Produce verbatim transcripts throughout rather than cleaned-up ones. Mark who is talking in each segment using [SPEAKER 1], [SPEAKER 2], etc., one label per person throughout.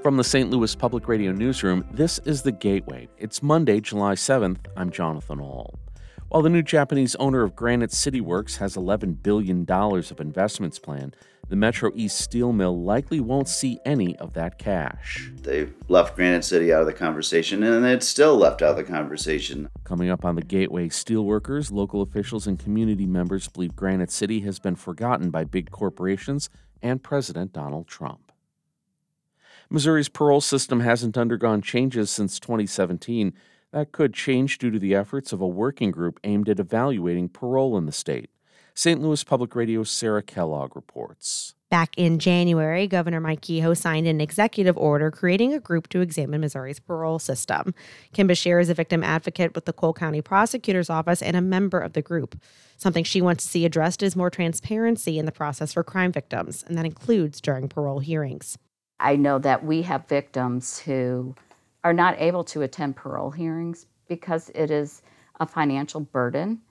[SPEAKER 1] From the Saint Louis Public Radio Newsroom, this is The Gateway. It's Monday, July seventh. I'm Jonathan Ahl. While the new Japanese owner of Granite City Works has eleven billion dollars of investments planned, the Metro East steel mill likely won't see any of that cash.
[SPEAKER 2] They've left Granite City out of the conversation, and it's still left out of the conversation.
[SPEAKER 1] Coming up on The Gateway, steelworkers, local officials, and community members believe Granite City has been forgotten by big corporations and President Donald Trump. Missouri's parole system hasn't undergone changes since twenty seventeen. That could change due to the efforts of a working group aimed at evaluating parole in the state. Saint Louis Public Radio's Sarah Kellogg reports.
[SPEAKER 3] Back in January, Governor Mike Kehoe signed an executive order creating a group to examine Missouri's parole system. Kim Bashir is a victim advocate with the Cole County Prosecutor's Office and a member of the group. Something she wants to see addressed is more transparency in the process for crime victims, and that includes during parole hearings.
[SPEAKER 4] I know that we have victims who are not able to attend parole hearings because it is a financial burden,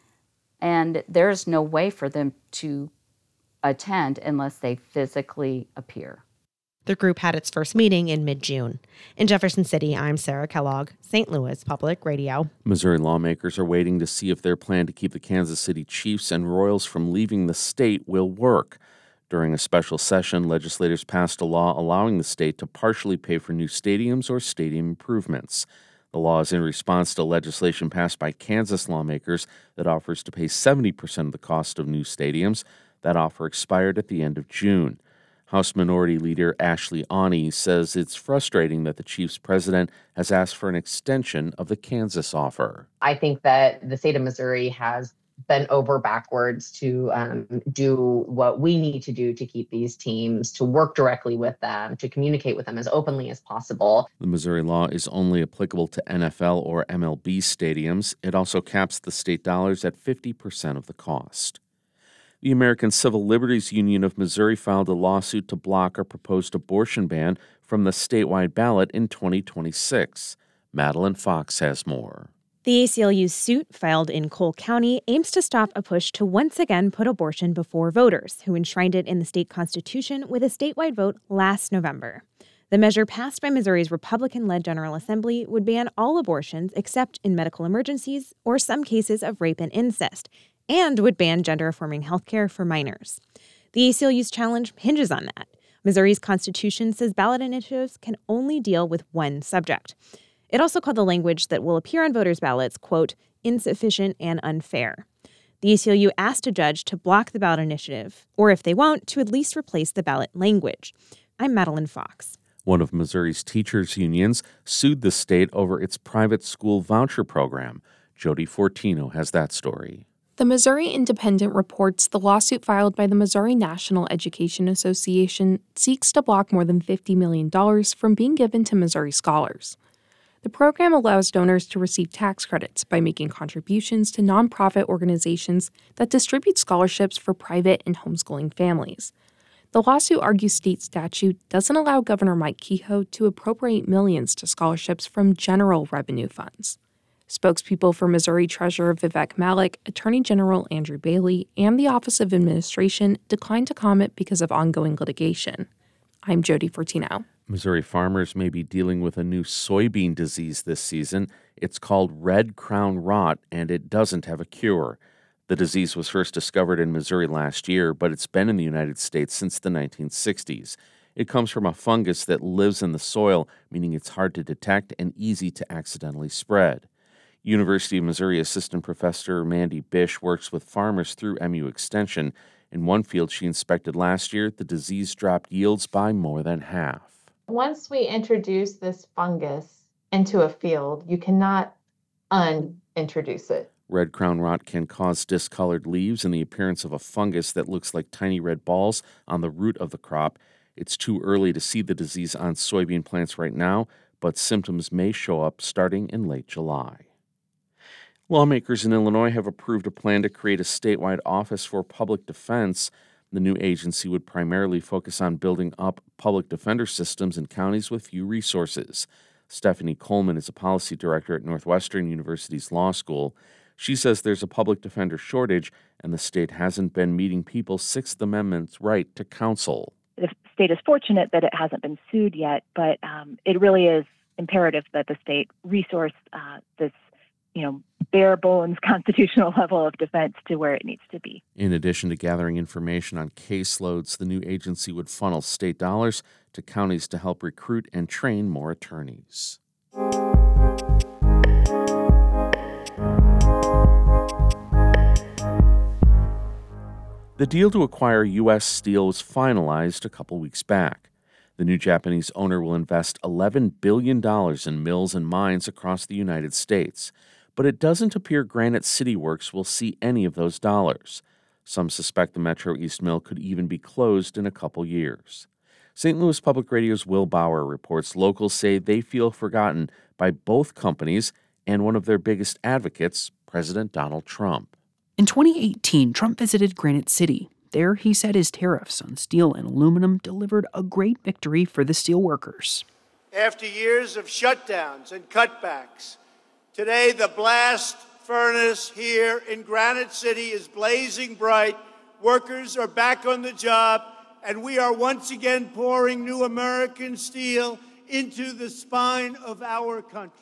[SPEAKER 4] and there's no way for them to attend unless they physically appear.
[SPEAKER 3] The group had its first meeting in mid-June. In Jefferson City, I'm Sarah Kellogg, Saint Louis Public Radio.
[SPEAKER 1] Missouri lawmakers are waiting to see if their plan to keep the Kansas City Chiefs and Royals from leaving the state will work. During a special session, legislators passed a law allowing the state to partially pay for new stadiums or stadium improvements. The law is in response to legislation passed by Kansas lawmakers that offers to pay seventy percent of the cost of new stadiums. That offer expired at the end of June. House Minority Leader Ashley Aune says it's frustrating that the Chiefs president has asked for an extension of the Kansas offer.
[SPEAKER 5] I think that the state of Missouri has bent over backwards to um, do what we need to do to keep these teams, to work directly with them, to communicate with them as openly as possible.
[SPEAKER 1] The Missouri law is only applicable to N F L or M L B stadiums. It also caps the state dollars at fifty percent of the cost. The American Civil Liberties Union of Missouri filed a lawsuit to block a proposed abortion ban from the statewide ballot in twenty twenty-six. Madeline Fox has more.
[SPEAKER 6] The A C L U's suit, filed in Cole County, aims to stop a push to once again put abortion before voters, who enshrined it in the state constitution with a statewide vote last November. The measure passed by Missouri's Republican-led General Assembly would ban all abortions except in medical emergencies or some cases of rape and incest, and would ban gender-affirming health care for minors. The A C L U's challenge hinges on that. Missouri's constitution says ballot initiatives can only deal with one subject. It also called the language that will appear on voters' ballots, quote, insufficient and unfair. The A C L U asked a judge to block the ballot initiative, or if they won't, to at least replace the ballot language. I'm Madeline Fox.
[SPEAKER 1] One of Missouri's teachers' unions sued the state over its private school voucher program. Jody Fortino has that story.
[SPEAKER 7] The Missouri Independent reports the lawsuit filed by the Missouri National Education Association seeks to block more than fifty million dollars from being given to Missouri scholars. The program allows donors to receive tax credits by making contributions to nonprofit organizations that distribute scholarships for private and homeschooling families. The lawsuit argues state statute doesn't allow Governor Mike Kehoe to appropriate millions to scholarships from general revenue funds. Spokespeople for Missouri Treasurer Vivek Malik, Attorney General Andrew Bailey, and the Office of Administration declined to comment because of ongoing litigation. I'm Jody Fortino.
[SPEAKER 1] Missouri farmers may be dealing with a new soybean disease this season. It's called red crown rot, and it doesn't have a cure. The disease was first discovered in Missouri last year, but it's been in the United States since the nineteen sixties. It comes from a fungus that lives in the soil, meaning it's hard to detect and easy to accidentally spread. University of Missouri Assistant Professor Mandy Bish works with farmers through M U Extension. In one field she inspected last year, the disease dropped yields by more than half.
[SPEAKER 8] Once we introduce this fungus into a field, you cannot unintroduce it.
[SPEAKER 1] Red crown rot can cause discolored leaves and the appearance of a fungus that looks like tiny red balls on the root of the crop. It's too early to see the disease on soybean plants right now, but symptoms may show up starting in late July. Lawmakers in Illinois have approved a plan to create a statewide office for public defense. The new agency would primarily focus on building up public defender systems in counties with few resources. Stephanie Coleman is a policy director at Northwestern University's Law School. She says there's a public defender shortage, and the state hasn't been meeting people's Sixth Amendment right to counsel.
[SPEAKER 9] The state is fortunate that it hasn't been sued yet, but um, it really is imperative that the state resource uh, this, you know, bare bones constitutional level of defense to where it needs to be.
[SPEAKER 1] In addition to gathering information on caseloads, the new agency would funnel state dollars to counties to help recruit and train more attorneys. The deal to acquire U S Steel was finalized a couple weeks back. The new Japanese owner will invest eleven billion dollars in mills and mines across the United States, but it doesn't appear Granite City Works will see any of those dollars. Some suspect the Metro East mill could even be closed in a couple years. Saint Louis Public Radio's Will Bauer reports locals say they feel forgotten by both companies and one of their biggest advocates, President Donald Trump.
[SPEAKER 10] In twenty eighteen, Trump visited Granite City. There, he said his tariffs on steel and aluminum delivered a great victory for the steel workers.
[SPEAKER 11] After years of shutdowns and cutbacks, today the blast furnace here in Granite City is blazing bright. Workers are back on the job, and we are once again pouring new American steel into the spine of our country.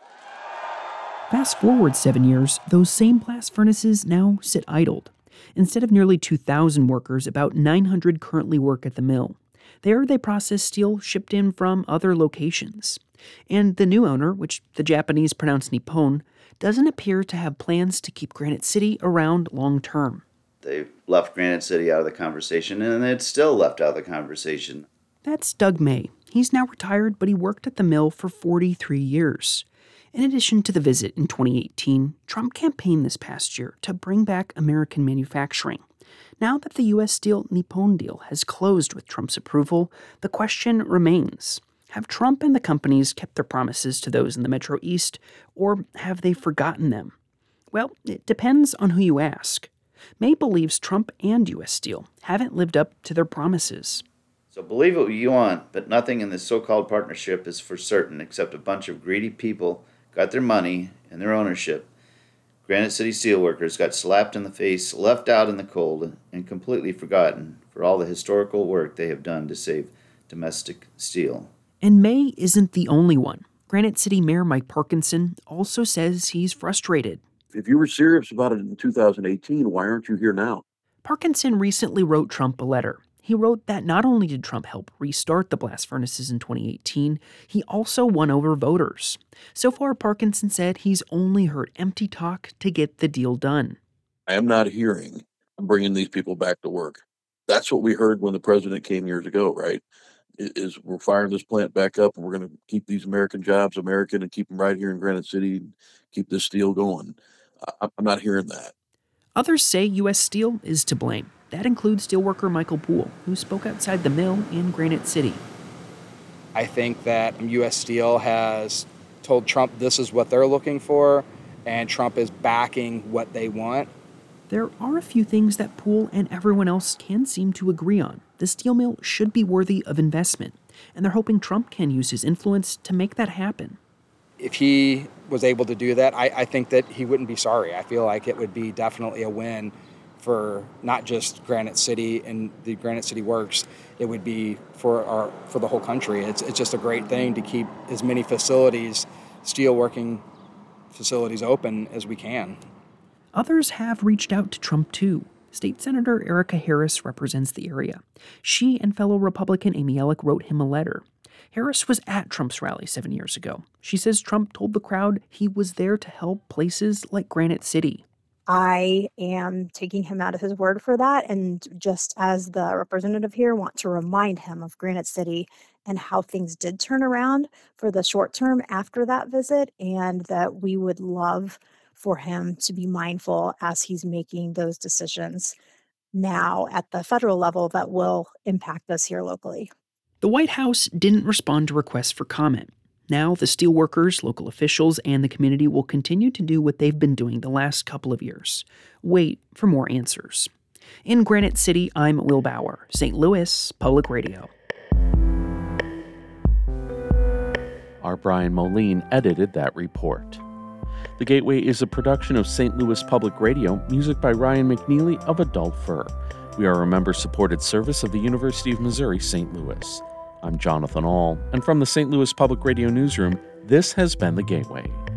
[SPEAKER 10] Fast forward seven years, those same blast furnaces now sit idled. Instead of nearly two thousand workers, about nine hundred currently work at the mill. There, they process steel shipped in from other locations. And the new owner, which the Japanese pronounce Nippon, doesn't appear to have plans to keep Granite City around long term.
[SPEAKER 2] They left Granite City out of the conversation, and it's still left out of the conversation.
[SPEAKER 10] That's Doug May. He's now retired, but he worked at the mill for forty-three years. In addition to the visit in twenty eighteen, Trump campaigned this past year to bring back American manufacturing. Now that the U S Steel Nippon deal has closed with Trump's approval, the question remains: have Trump and the companies kept their promises to those in the Metro East, or have they forgotten them? Well, it depends on who you ask. May believes Trump and U S Steel haven't lived up to their promises.
[SPEAKER 2] So believe what you want, but nothing in this so-called partnership is for certain except a bunch of greedy people got their money and their ownership. Granite City Steelworkers got slapped in the face, left out in the cold, and completely forgotten for all the historical work they have done to save domestic steel.
[SPEAKER 10] And May isn't the only one. Granite City Mayor Mike Parkinson also says he's frustrated.
[SPEAKER 12] If you were serious about it in two thousand eighteen, why aren't you here now?
[SPEAKER 10] Parkinson recently wrote Trump a letter. He wrote that not only did Trump help restart the blast furnaces in twenty eighteen, he also won over voters. So far, Parkinson said he's only heard empty talk to get the deal done.
[SPEAKER 12] I am not hearing, I'm bringing these people back to work. That's what we heard when the president came years ago, right? Is we're firing this plant back up, and we're going to keep these American jobs American and keep them right here in Granite City and keep this steel going. I'm not hearing that.
[SPEAKER 10] Others say U S Steel is to blame. That includes steelworker Michael Poole, who spoke outside the mill in Granite City.
[SPEAKER 13] I think that U S Steel has told Trump this is what they're looking for, and Trump is backing what they want.
[SPEAKER 10] There are a few things that Poole and everyone else can seem to agree on. The steel mill should be worthy of investment, and they're hoping Trump can use his influence to make that happen.
[SPEAKER 13] If he was able to do that, I, I think that he wouldn't be sorry. I feel like it would be definitely a win for not just Granite City and the Granite City Works. It would be for our for the whole country. It's it's just a great thing to keep as many facilities, steelworking facilities, open as we can.
[SPEAKER 10] Others have reached out to Trump too. State Senator Erica Harris represents the area. She and fellow Republican Amy Ellick wrote him a letter. Harris was at Trump's rally seven years ago. She says Trump told the crowd he was there to help places like Granite City.
[SPEAKER 14] I am taking him out of his word for that, and just as the representative here, want to remind him of Granite City and how things did turn around for the short term after that visit, and that we would love for him to be mindful as he's making those decisions now at the federal level that will impact us here locally.
[SPEAKER 10] The White House didn't respond to requests for comment. Now, the steelworkers, local officials, and the community will continue to do what they've been doing the last couple of years. Wait for more answers. In Granite City, I'm Will Bauer, Saint Louis Public Radio.
[SPEAKER 1] Our Brian Moline edited that report. The Gateway is a production of Saint Louis Public Radio, music by Ryan McNeely of Adult Fur. We are a member-supported service of the University of Missouri Saint Louis. I'm Jonathan Ahl, and from the Saint Louis Public Radio Newsroom, this has been The Gateway.